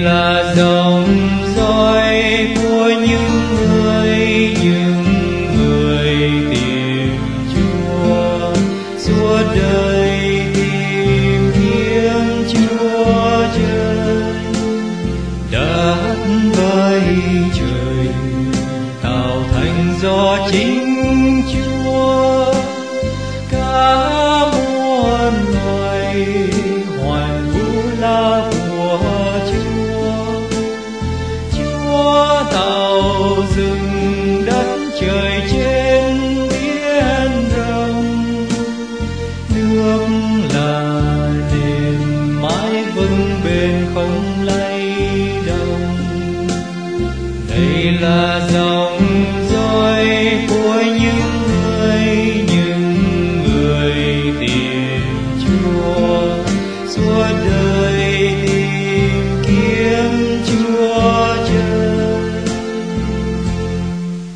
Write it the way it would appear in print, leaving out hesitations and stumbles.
là dòng dõi của những người tìm Chúa, suốt đời tìm kiếm Chúa trời. Đất với trời tạo thành do chính Chúa, cả muôn loài hoàn vũ là của Chúa. Chúa tạo rừng đất trời trên biển rộng, nước là nền mãi vững bền không lay động. Đây là dòng dõi của những người tìm Chúa, suốt đời